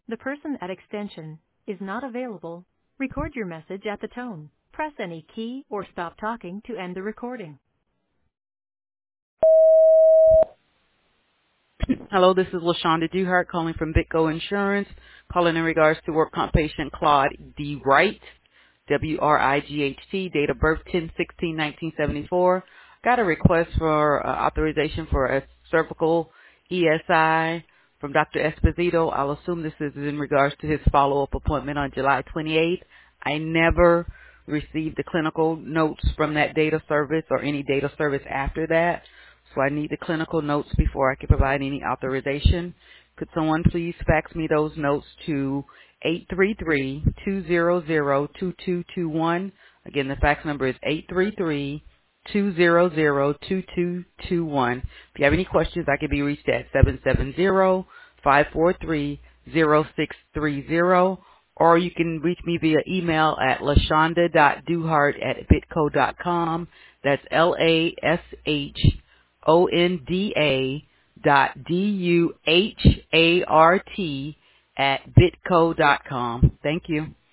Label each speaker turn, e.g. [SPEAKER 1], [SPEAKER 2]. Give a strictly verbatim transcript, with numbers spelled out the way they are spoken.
[SPEAKER 1] The person at extension is not available. Record your message at the tone. Press any key or stop talking to end the recording.
[SPEAKER 2] Hello, this is LaShonda Duhart calling from Bitco Insurance, calling in regards to work comp patient Claude D. Wright, W R I G H T, date of birth ten sixteen nineteen seventy-four. Got a request for uh, authorization for a cervical E S I from Doctor Esposito. I'll assume this is in regards to his follow-up appointment on July twenty-eighth. I never received the clinical notes from that data service or any data service after that. So I need the clinical notes before I can provide any authorization. Could someone please fax me those notes to eight three three, two zero zero, two two two one. Again, the fax number is eight three three, two zero zero, two two two one. If you have any questions, I can be reached at seven seven zero, five four three, zero six three zero, or you can reach me via email at lashonda dot duhart at bitco dot com. That's L A S H O N D A dot D U H A R T at bitco dot com. Thank you.